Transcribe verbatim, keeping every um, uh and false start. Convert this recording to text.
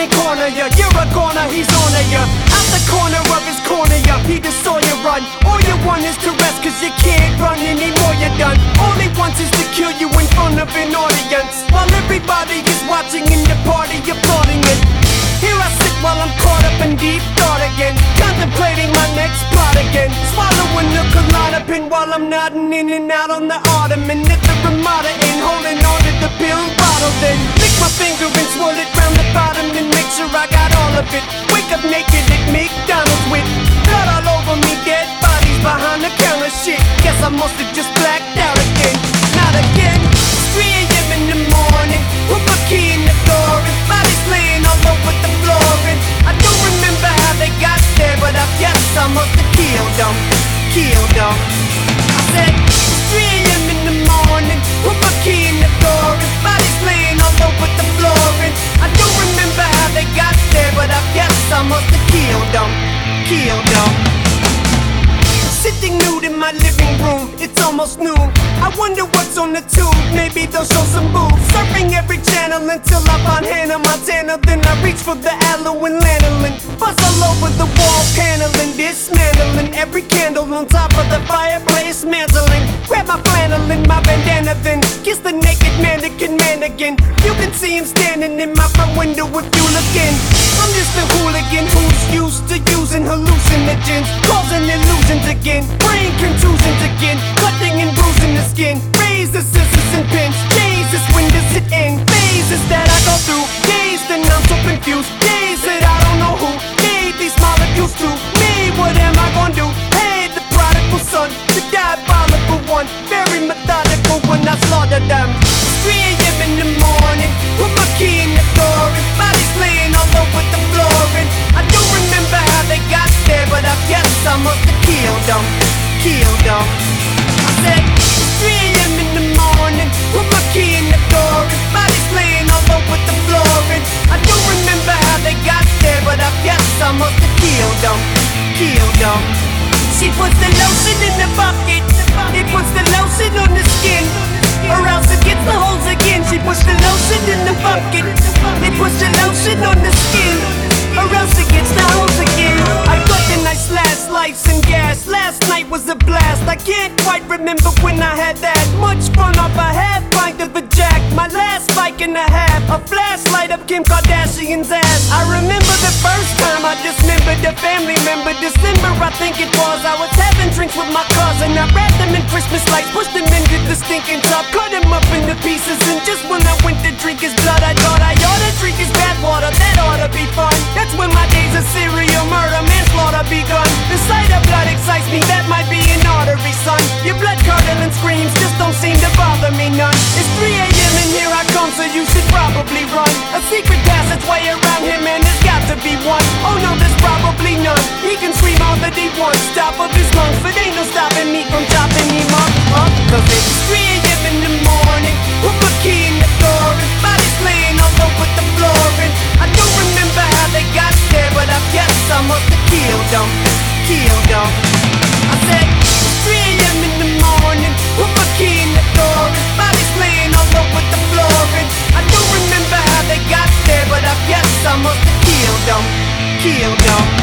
can't corner ya. You're a goner, he's on ya. Out the corner of his corner, ya. He just saw you run. All you want is to rest, cause you can't run anymore, you're done. All he wants is to kill you in front of an audience, while everybody is watching in the party applauding it. Here I sit while I'm caught up in deep thought again, contemplating my next plot again. Swallowing the Klonopin while I'm nodding in and out on the ottoman at the Ramada Inn, holding on to the pill bottle. Then lick my finger and swirl it round the bottom and make sure I got all of it. Wake up naked at McDonald's with blood all over me, dead bodies behind the counter. Shit, guess I must have just blacked out again. Not again. three a m in the morning, put my key in the door and bodies laying all over the floor. And I don't remember how they got there, but I guess I must have killed them, killed them. I said three a m in the morning, put my key in the door and bodies laying all over the floor. And I don't remember how they got there, but I guess I must have killed them, killed them. Sitting nude in my living room, it's almost noon. I wonder what's on the tube, maybe they'll show some boobs. Surfing every channel until I find Hannah Montana. Then I reach for the aloe and lanolin, buzz all over the wall paneling, dismantling every candle on top of the fireplace, mantling. Grab my flannel and my bandana, then kiss the naked mannequin man again. You can see him standing in my front window if you look in. I'm just a hooligan who's used to using hallucinogens, causing illusions again, brain contusions again, cutting and bruising the skin. Razor, scissors and pins, Jesus, when does it end? Phases that I go through, days that I'm so confused, days that I don't know who gave these molecules to me. What am I gonna do? Hey, the prodigal son, the diabolical one, very methodical when I slaughter them. three a m in the morning, put my key in the door and bodies laying all over the floor. And I don't remember how they got there, but I guess I must have killed them, killed them. I said three a m in the morning, put my key in the door and bodies laying all over the floor. And I don't remember how they got there, but I guess I must have killed them, killed them. She puts the lotion in the bucket, it puts the lotion on the skin, or else it gets the holes again. She puts the lotion in the bucket, it puts the lotion on the skin, or else it gets the holes again. I got the nice last lights and gas. Last night was a blast. I can't quite remember when I had that much fun off a half pint of a jack. My last bike and a half, a flashlight up Kim Kardashian's ass. I remember the first time I dismembered a family member. December I think it was. I was having drinks with my cousin. I wrapped them in Christmas lights, pushed them into the stinking tub, cut them up into pieces. And just when I went to drink his blood, I thought I ought to drink his bad water. That ought to be fun. That's when my days of serial murder, manslaughter begun. The sight of blood excites me, that might be an artery, son. Your blood curdling screams just don't seem to bother me none. It's three a m and here I come, so you should probably run. A secret passageway around here, man, there's got to be one. Oh no, there's probably none. He can scream all that he wants, top of his lungs, but ain't no stopping me from chopping him up, up. Cause it's three a m in the morning, put my key in the door and bodies laying all over the floor. And I don't remember how they got there, but I guess I must have killed them, killed them. I said three a m in the morning, put my key in the door and bodies laying all over the floor. And I don't remember how they got there, but I guess I must have killed them, killed them.